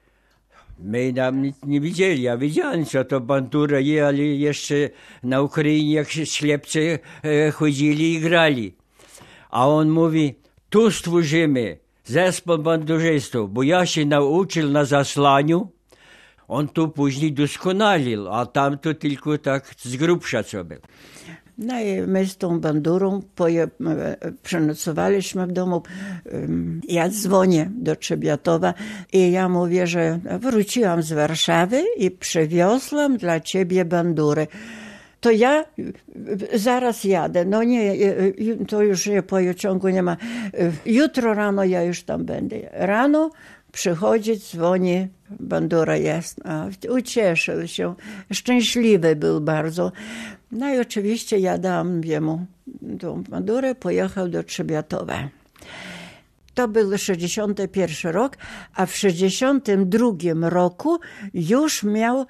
My nam nie widzieli, ja wiedziałem, co to bandura jest, ale jeszcze na Ukrainie jak ślepcy chodzili i grali. A on mówi, tu stworzymy zespół bandurzystów, bo ja się nauczył na Zaslaniu, on tu później doskonalił, a tam to tylko tak z grubsza co był. No i my z tą bandurą przenocowaliśmy w domu. Ja dzwonię do Trzebiatowa i ja mówię, że wróciłam z Warszawy i przywiozłam dla ciebie bandurę. To ja zaraz jadę. No nie, to już nie, pociągu nie ma. Jutro rano ja już tam będę. Rano przychodzi, dzwoni, bandura jest. Ucieszył się, szczęśliwy był bardzo. No i oczywiście ja dałam jemu tą bandurę, pojechał do Trzebiatowa. To był 61 rok, a w 62 roku już miał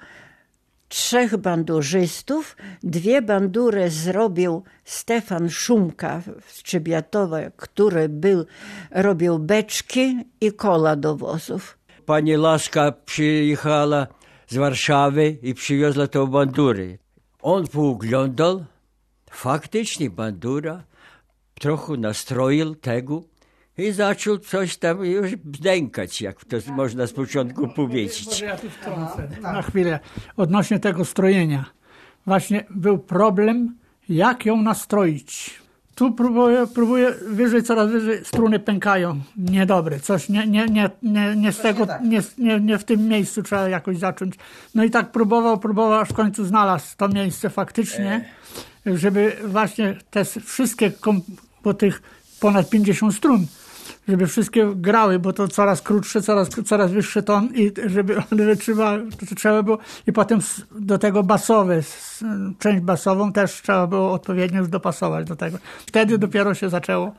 3 bandurzystów. 2 bandury zrobił Stefan Szumka z Trzebiatowa, który robił beczki i koła do wozów. Pani Laska przyjechała z Warszawy i przywiozła tą bandurę. On pooglądał, faktycznie bandura, trochę nastroił tego i zaczął coś tam już bzdękać, jak to można z początku powiedzieć. Może ja tu wtrącę na chwilę odnośnie tego strojenia. Właśnie był problem, jak ją nastroić. Tu próbuję wyżej, coraz wyżej, struny pękają. Niedobre, coś nie z tego, nie w tym miejscu trzeba jakoś zacząć. No i tak próbował, aż w końcu znalazł to miejsce faktycznie, żeby właśnie te wszystkie, po tych ponad 50 strun, żeby wszystkie grały, bo to coraz krótsze, coraz wyższy ton i żeby one wytrzymały, to trzeba było. I potem do tego basowe, część basową też trzeba było odpowiednio już dopasować do tego. Wtedy dopiero się zaczęło.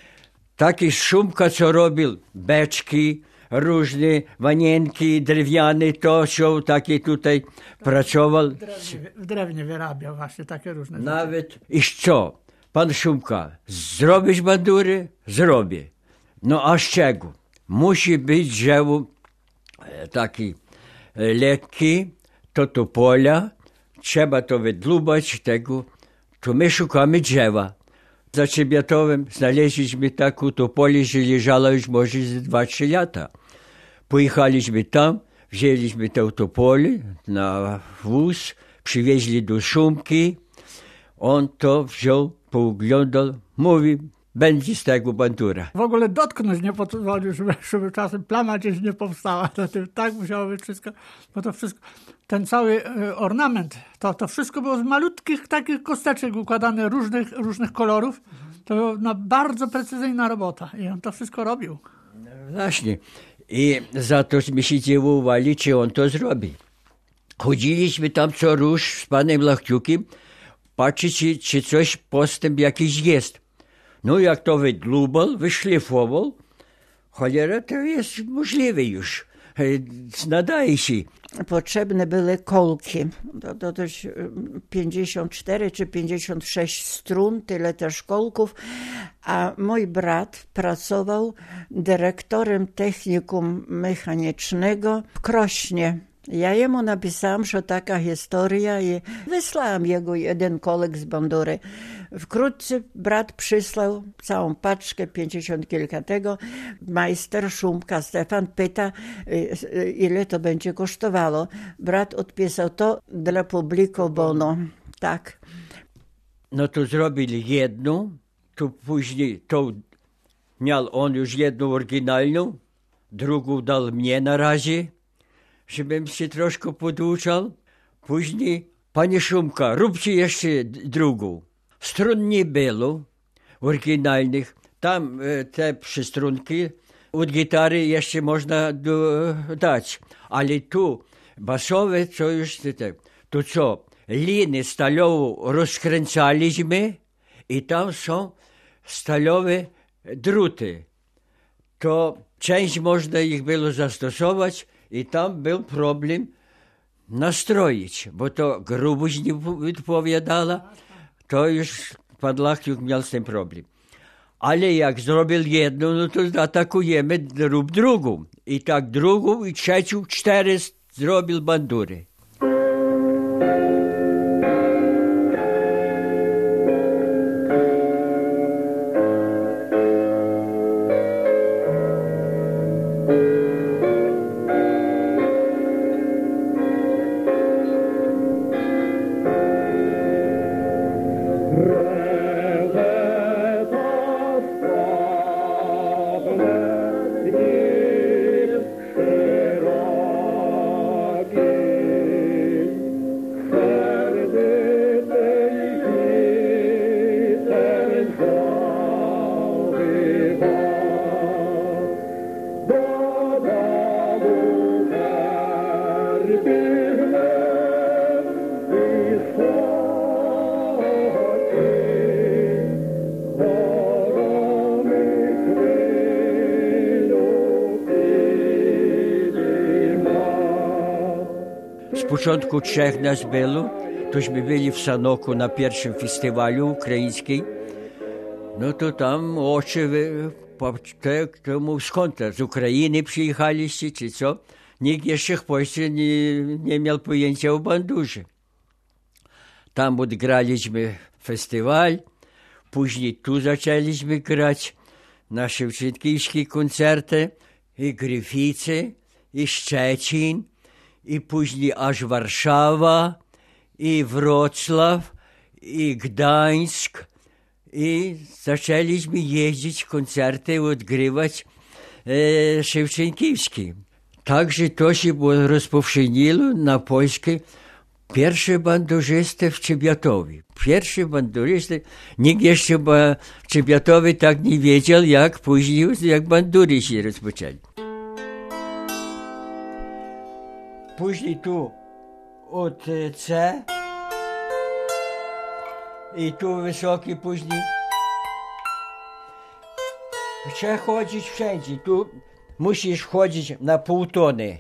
Taki Szumka, co robił beczki, różne wanienki, drewniane, to się taki tutaj pracował. W drewnie wyrabiał właśnie takie różne rzeczy. Nawet i co? Pan Szumka, zrobisz bandury? Zrobię. No a z czego? Musi być drzewo taki lekki, to topola, trzeba to wydlubać tego, to my szukamy drzewa. Za Trzebiatowem znaleźliśmy taką topolę, że leżała już może z 2-3 lata. Pojechaliśmy tam, wzięliśmy tę topolę na wóz, przywieźli do Szumki, on to wziął, pooglądał, mówi, będzie z tego bandura. W ogóle dotknąć nie pozwolił, żeby czasem plama gdzieś nie powstała. Tak musiało być wszystko, bo to wszystko, ten cały ornament, to wszystko było z malutkich takich kosteczek układane różnych kolorów. To była bardzo precyzyjna robota i on to wszystko robił. No właśnie. I za to mi się dziwowali, czy on to zrobi. Chodziliśmy tam co rusz z panem Lachciukiem, patrzeć, czy coś postęp jakiś jest. No jak to wydlubał, wyszlifował, cholera, to jest możliwe już. Nadaje się. Potrzebne były kolki. To też 54 czy 56 strun, tyle też kolków. A mój brat pracował dyrektorem technikum mechanicznego w Krośnie. Ja jemu napisałam, że taka historia i wysłałam jego jeden kolek z bandury. Wkrótce brat przysłał całą paczkę, 50 kilka tego. Majster Szumka Stefan pyta, ile to będzie kosztowało. Brat odpisał, to dla publico bono. Tak. No to zrobili jedną, to później to miał on już jedną oryginalną, drugą dał mnie na razie, żebym się troszkę poduczał. Później, panie Szumka, róbcie jeszcze drugą. Strun nie było oryginalnych. Tam te przystrunki od gitary jeszcze można dać. Ale tu basowe, co już to co? Liny stalową rozkręcaliśmy i tam są stalowe druty. To część można ich było zastosować i tam był problem nastroić, bo to grubość nie odpowiadała. To już pan Lachciuk miał z tym problem. Ale jak zrobił jedną, no to atakujemy, rób drugą. I tak drugą i trzecią, 4 zrobił bandury. Szerokie początku 3 nas było, tośmy byli w Sanoku na pierwszym festiwalu ukraińskim. No to tam oczy, skąd z Ukrainy przyjechaliście, czy co? Nikt jeszcze w Polsce nie miał pojęcia o bandurze. Tam odgraliśmy festiwal, później tu zaczęliśmy grać na szewczenkivskie koncerty, i Gryfice, i Szczecin, i później aż Warszawa, i Wrocław, i Gdańsk. I zaczęliśmy jeździć koncerty, odgrywać szewczenkivskie. Także to się rozpowszechniło na Polskę. Pierwszy bandurzysty w Trzebiatowie. Pierwszy bandurzysty. Nikt jeszcze w Trzebiatowie tak nie wiedział, jak później, jak bandury się rozpoczęli. Później tu od C i tu wysoki później. Trzeba chodzić wszędzie. Tu musisz chodzić na półtony.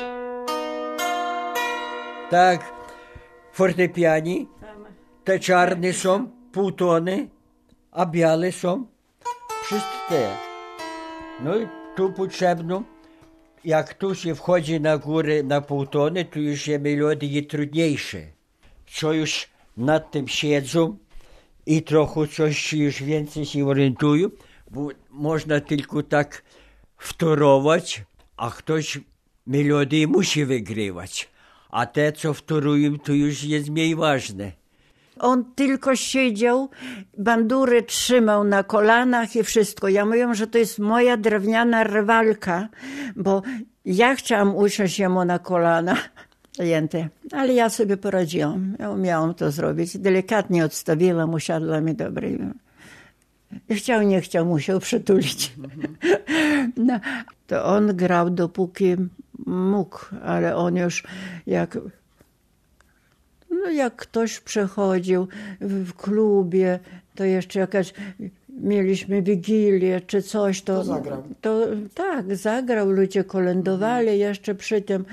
Tak, fortepiani, te czarne są, półtony, a białe są wszystkie. No i tu potrzebno, jak tu się wchodzi na górę na półtony, to już je melodie trudniejsze. Co już nad tym siedzą i trochę coś już więcej się orientują, bo można tylko tak wtorować, a ktoś melodię musi wygrywać. A te, co wtórują, to już jest mniej ważne. On tylko siedział, bandury trzymał na kolanach i wszystko. Ja mówię, że to jest moja drewniana rywalka, bo ja chciałam usiąść jemu na kolana, ale ja sobie poradziłam. Ja umiałam to zrobić. Delikatnie odstawiłam, usiadła mi dobrze. Chciał, nie chciał, musiał przytulić. No, to on grał dopóki mógł, ale on już jak ktoś przechodził w klubie, to jeszcze jakaś, mieliśmy wigilię czy coś, to zagrał. Tak, zagrał, ludzie kolędowali jeszcze przy tym,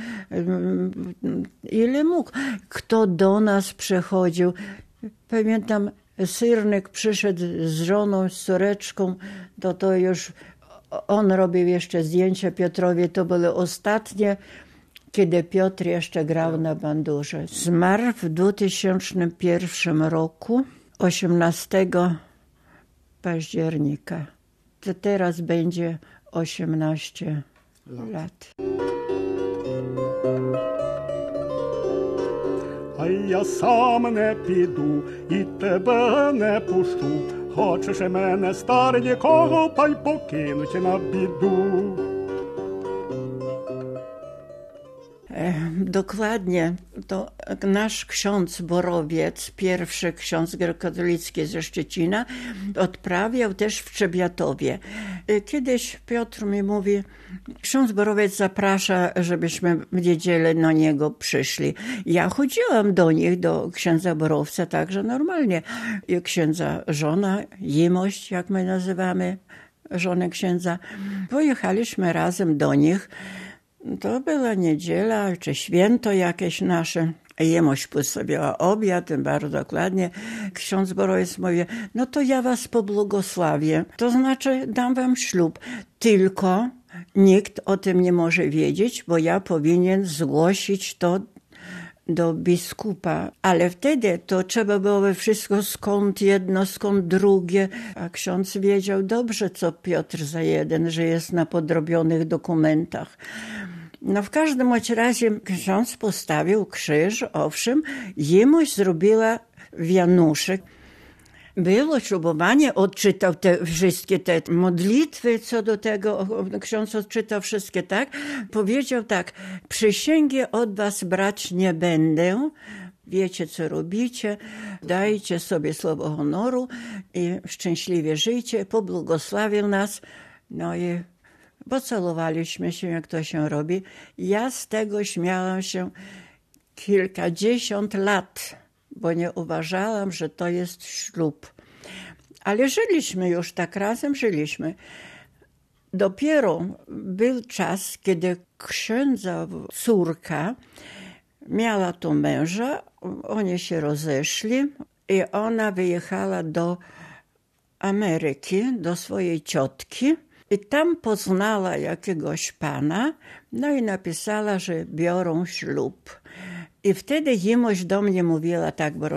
ile mógł. Kto do nas przechodził, pamiętam, Syrnyk przyszedł z żoną, z córeczką, to już on robił jeszcze zdjęcia Piotrowi, to były ostatnie, kiedy Piotr jeszcze grał na bandurze. Zmarł w 2001 roku, 18 października. To teraz będzie 18 lat. А я сам не піду і тебе не пущу. Хочеш мене старенького, та й покинуть на біду. Dokładnie, to nasz ksiądz Borowiec, pierwszy ksiądz grekokatolicki ze Szczecina, odprawiał też w Trzebiatowie. Kiedyś Piotr mi mówi, ksiądz Borowiec zaprasza, żebyśmy w niedzielę na niego przyszli. Ja chodziłam do nich, do księdza Borowca, także normalnie. I księdza żona, Jimość, jak my nazywamy, żonę księdza. Pojechaliśmy razem do nich. To była niedziela, czy święto jakieś nasze. Jemość postawiła obiad, bardzo dokładnie. Ksiądz Borowiec mówi, no to ja was pobłogosławię. To znaczy dam wam ślub. Tylko nikt o tym nie może wiedzieć, bo ja powinien zgłosić to do biskupa. Ale wtedy to trzeba było wszystko skąd jedno, skąd drugie. A ksiądz wiedział dobrze, co Piotr za jeden, że jest na podrobionych dokumentach. No w każdym razie ksiądz postawił krzyż, owszem, Jemość zrobiła wianuszek. Było ślubowanie, odczytał te wszystkie te modlitwy, co do tego, ksiądz odczytał wszystkie, tak? Powiedział tak, przysięgę od was brać nie będę, wiecie co robicie, dajcie sobie słowo honoru i szczęśliwie żyjcie, pobłogosławił nas, no i pocałowaliśmy się, jak to się robi. Ja z tego śmiałam się kilkadziesiąt lat, bo nie uważałam, że to jest ślub. Ale żyliśmy już tak razem, żyliśmy. Dopiero był czas, kiedy księdza córka Miała tu męża, oni się rozeszli i ona wyjechała do Ameryki, do swojej ciotki i tam poznała jakiegoś pana, no i napisała, że biorą ślub. I wtedy Jimoś do mnie mówiła tak, bo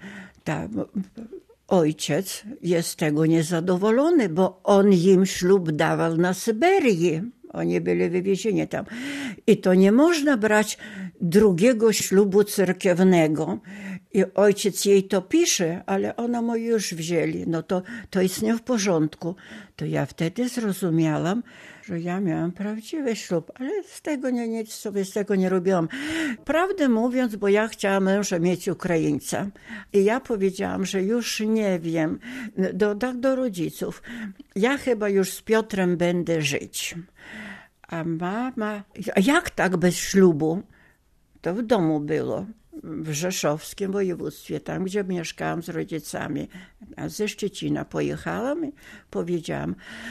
ojciec jest z tego niezadowolony, bo on im ślub dawał na Syberii. Oni byli wywiezieni tam. I to nie można brać drugiego ślubu cerkiewnego. I ojciec jej to pisze, ale ona mu już wzięli. No to jest nie w porządku. To ja wtedy zrozumiałam, że ja miałam prawdziwy ślub, ale nic sobie z tego nie robiłam. Prawdę mówiąc, bo ja chciałam męża mieć Ukraińca. I ja powiedziałam, że już nie wiem, do rodziców. Ja chyba już z Piotrem będę żyć. A mama, a jak tak bez ślubu? To w domu było, w rzeszowskim województwie, tam gdzie mieszkałam z rodzicami. A ze Szczecina pojechałam i powiedziałam.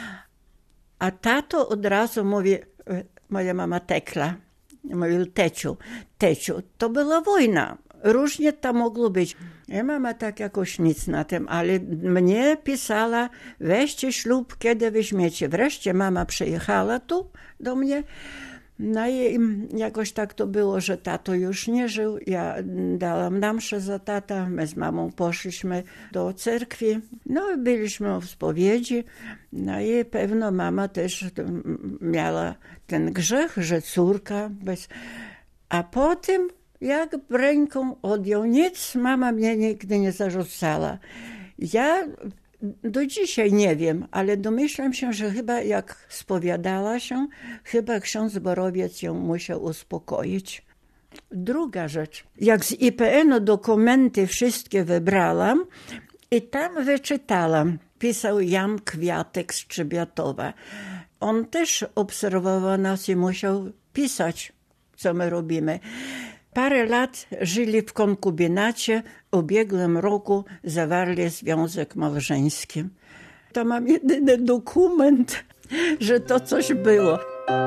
A tato od razu mówi, moja mama Tekla, mówił Teciu, to była wojna. Różnie to mogło być. I mama tak jakoś nic na tym, ale mnie pisała, weźcie ślub, kiedy weźmiecie. Wreszcie mama przyjechała tu do mnie. No i jakoś tak to było, że tato już nie żył. Ja dałam na mszę za tata. My z mamą poszliśmy do cerkwi. No i byliśmy w spowiedzi. No i pewno mama też miała ten grzech, że córka bez... A potem jak ręką odjął nic, mama mnie nigdy nie zarzucała. Ja do dzisiaj nie wiem, ale domyślam się, że chyba jak spowiadała się, chyba ksiądz zborowiec ją musiał uspokoić. Druga rzecz, jak z IPN-u dokumenty wszystkie wybrałam i tam wyczytałam, pisał Jan Kwiatek z Trzebiatowa. On też obserwował nas i musiał pisać, co my robimy. Parę lat żyli w konkubinacie, w ubiegłym roku zawarli związek małżeński. To mam jedyny dokument, że to coś było.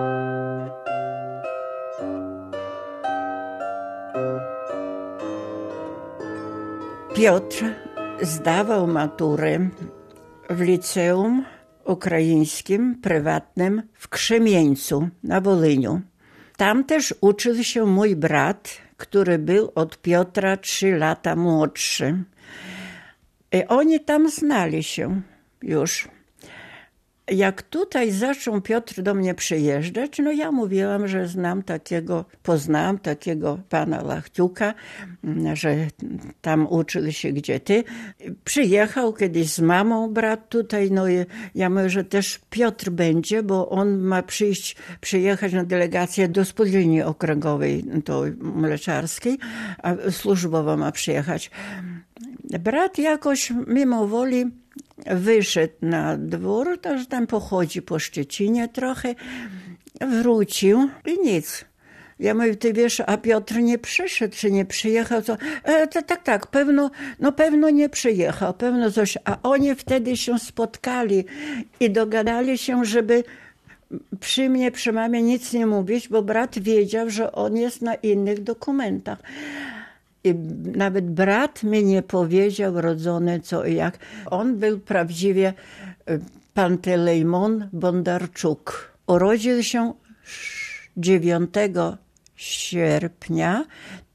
Piotr zdawał maturę w liceum ukraińskim, prywatnym w Krzemieńcu na Wolyniu. Tam też uczył się mój brat, który był od Piotra 3 lata młodszy. I oni tam znali się już. Jak tutaj zaczął Piotr do mnie przyjeżdżać, no ja mówiłam, że poznałam takiego pana Łachciuka, że tam uczył się gdzie ty. Przyjechał kiedyś z mamą brat tutaj, no i ja mówię, że też Piotr będzie, bo on ma przyjechać na delegację do spółdzielni okręgowej, to mleczarskiej, a służbowo ma przyjechać. Brat jakoś mimo woli wyszedł na dwór, to że tam pochodzi po Szczecinie trochę, wrócił i nic. Ja mówię, ty wiesz, a Piotr nie przyszedł, czy nie przyjechał? Tak, pewno nie przyjechał, pewno coś. A oni wtedy się spotkali i dogadali się, żeby przy mnie, przy mamie nic nie mówić, bo brat wiedział, że on jest na innych dokumentach. I nawet brat mi nie powiedział rodzony co i jak. On był prawdziwie Pantelejmon Bondarczuk. Urodził się 9 sierpnia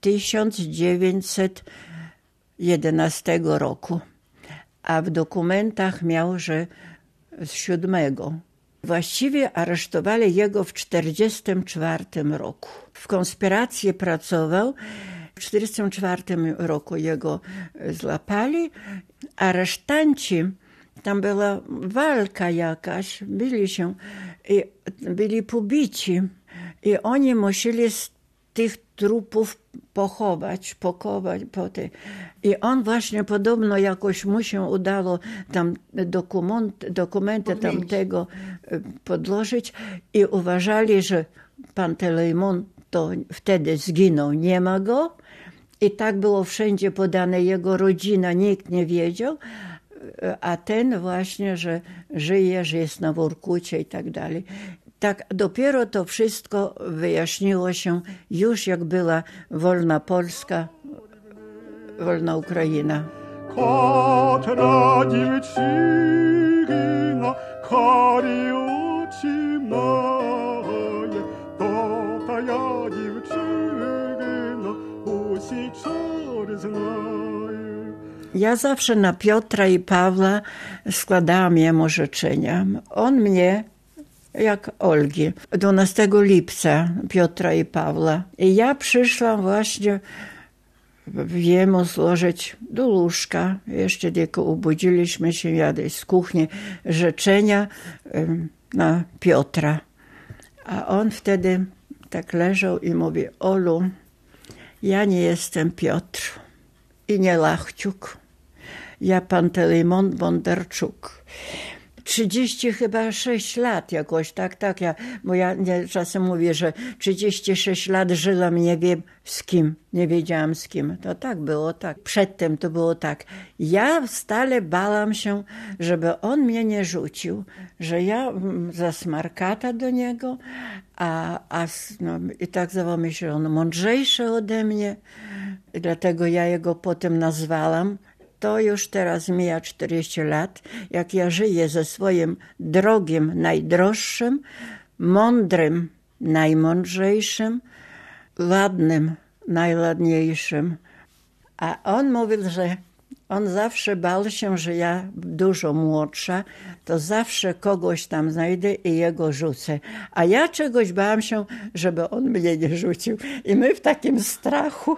1911 roku, a w dokumentach miał, że z 7. Właściwie aresztowali jego w 1944 roku. W konspiracji pracował. W 1944 roku jego złapali. Aresztanci, tam była walka jakaś, byli pobici i oni musieli z tych trupów pochować. I on właśnie podobno jakoś mu się udało tam dokumenty tamtego podłożyć i uważali, że Pantelejmon to wtedy zginął, nie ma go. I tak było wszędzie podane, jego rodzina, nikt nie wiedział, a ten właśnie, że żyje, że jest na Workucie i tak dalej. Tak dopiero to wszystko wyjaśniło się już jak była wolna Polska, wolna Ukraina. Котра дівчина карі очі має, то тая дівчина усі чари знає. Ja zawsze na Piotra i Pawła składałam jemu życzenia. On mnie, jak Olgi, 12 lipca Piotra i Pawła. I ja przyszłam właśnie jemu złożyć do łóżka. Jeszcze tylko obudziliśmy się, jadę z kuchni, życzenia na Piotra. A on wtedy tak leżał i mówi: Olu, ja nie jestem Piotr i nie Lachciuk. Ja Pantelejmon Bondarczuk. 36 lat jakoś, tak. Bo ja czasem mówię, że 36 lat żyłam, nie wiem z kim, nie wiedziałam z kim. To tak było, tak. Przedtem to było tak. Ja stale bałam się, żeby on mnie nie rzucił, że ja zasmarkata do niego, i tak zdawało mi się, że on mądrzejszy ode mnie, dlatego ja jego potem nazwałam. To już teraz mija 40 lat, jak ja żyję ze swoim drogim, najdroższym, mądrym, najmądrzejszym, ładnym, najładniejszym. A on mówił, że on zawsze bał się, że ja dużo młodsza, to zawsze kogoś tam znajdę i jego rzucę. A ja czegoś bałam się, żeby on mnie nie rzucił. I my w takim strachu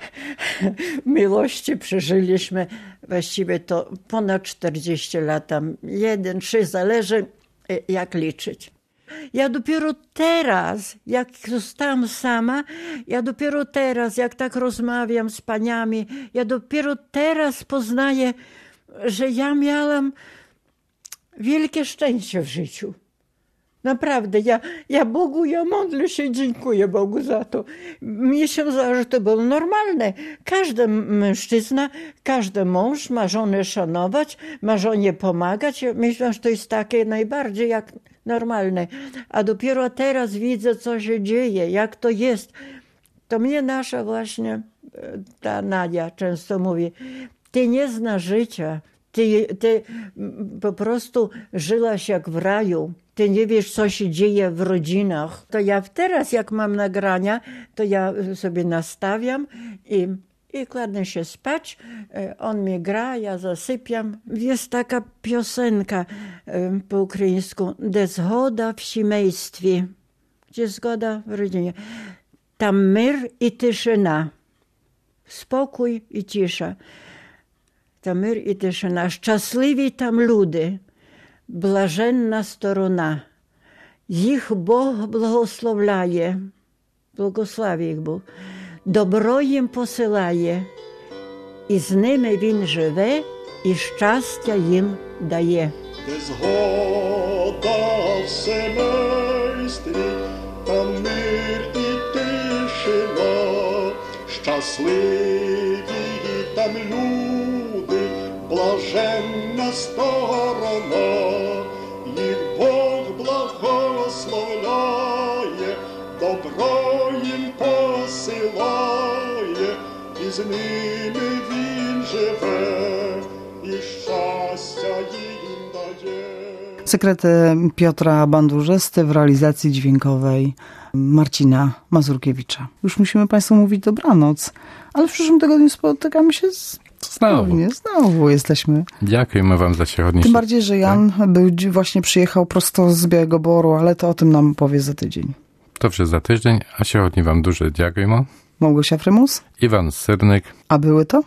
miłości przeżyliśmy właściwie to ponad 40 lat, tam 1, 3, zależy jak liczyć. Ja dopiero teraz, jak zostałam sama, jak tak rozmawiam z paniami, ja dopiero teraz poznaję, że ja miałam wielkie szczęście w życiu. Naprawdę, ja Bogu, ja modlę się, dziękuję Bogu za to. Mnie się zdaje, że to było normalne. Każdy mężczyzna, każdy mąż ma żonę szanować, ma żonie pomagać. Ja myślę, że to jest takie najbardziej jak normalne. A dopiero teraz widzę, co się dzieje, jak to jest. To mnie nasza właśnie, ta Nadia często mówi, ty nie znasz życia. Ty po prostu żyłaś jak w raju. Ty nie wiesz, co się dzieje w rodzinach. To ja teraz, jak mam nagrania, to ja sobie nastawiam i kładę się spać. On mi gra, ja zasypiam. Jest taka piosenka po ukraińsku. De zgoda w siemejstwie. Gdzie zgoda w rodzinie. Tam mir i tyszyna. Spokój i cisza. Tam mir i tyszyna. Szczęśliwi tam ludy. Блаженна сторона. Їх Бог благословляє. Благословив їх Бог. Добро їм посилає. І з ними Він живе, і щастя їм дає. Де згода в семействі, там мир і тишина. Щасливі там люди, блаженна сторона. Їх Бог благословляє, добро їм посилає, і з ними Він живе, і щастя їм дає. Sekrety Piotra Bandurzysty w realizacji dźwiękowej Marcina Mazurkiewicza. Już musimy Państwu mówić dobranoc, ale w przyszłym tygodniu spotykamy się Znowu jesteśmy. Dziękujemy wam za dzisiejszy. Tym bardziej, że Jan właśnie przyjechał prosto z Białego Boru, ale to o tym nam powie za tydzień. Dobrze, za tydzień, a dzisiaj wam dużo dziękujemy. Małgosia Frymus. Iwan Syrnyk. A były to?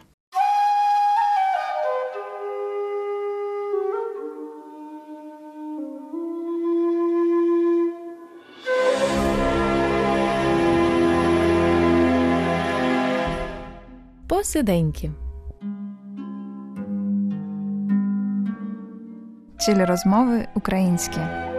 Посиденьки. Czyli rozmowy ukraińskie.